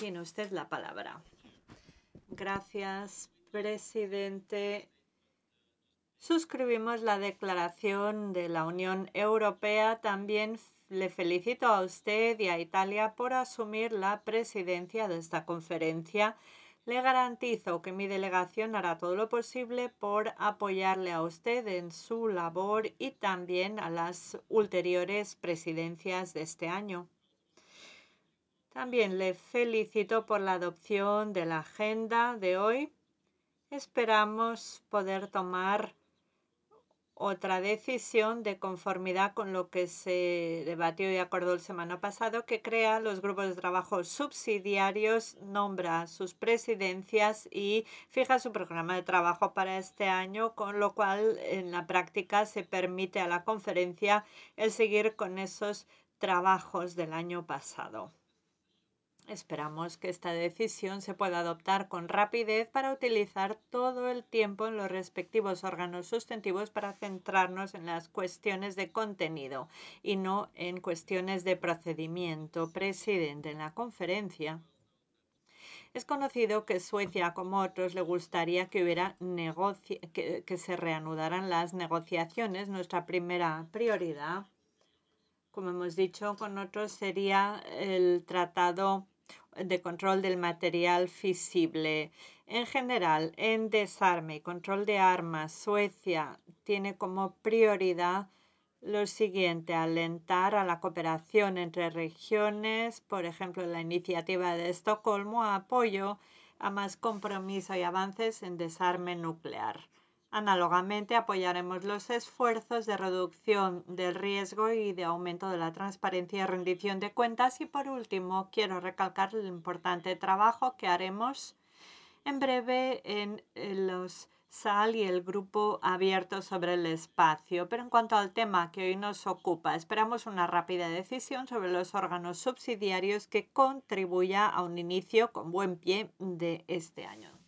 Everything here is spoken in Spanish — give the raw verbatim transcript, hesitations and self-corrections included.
Tiene usted la palabra. Gracias, presidente. Suscribimos la declaración de la Unión Europea. También le felicito a usted y a Italia por asumir la presidencia de esta conferencia. Le garantizo que mi delegación hará todo lo posible por apoyarle a usted en su labor y también a las ulteriores presidencias de este año. También le felicito por la adopción de la agenda de hoy. Esperamos poder tomar otra decisión de conformidad con lo que se debatió y acordó el semana pasado, que crea los grupos de trabajo subsidiarios, nombra sus presidencias y fija su programa de trabajo para este año, con lo cual en la práctica se permite a la conferencia el seguir con esos trabajos del año pasado. Esperamos que esta decisión se pueda adoptar con rapidez para utilizar todo el tiempo en los respectivos órganos sustantivos para centrarnos en las cuestiones de contenido y no en cuestiones de procedimiento. Presidente, en la conferencia es conocido que Suecia, como otros, le gustaría que hubiera negoci- que, que se reanudaran las negociaciones. Nuestra primera prioridad, como hemos dicho con otros, sería el tratado de control del material fisible. En general, en desarme y control de armas, Suecia tiene como prioridad lo siguiente: alentar a la cooperación entre regiones, por ejemplo, la iniciativa de Estocolmo, apoyo a más compromiso y avances en desarme nuclear. Análogamente, apoyaremos los esfuerzos de reducción del riesgo y de aumento de la transparencia y rendición de cuentas. Y por último, quiero recalcar el importante trabajo que haremos en breve en los S A L y el grupo abierto sobre el espacio. Pero en cuanto al tema que hoy nos ocupa, esperamos una rápida decisión sobre los órganos subsidiarios que contribuya a un inicio con buen pie de este año.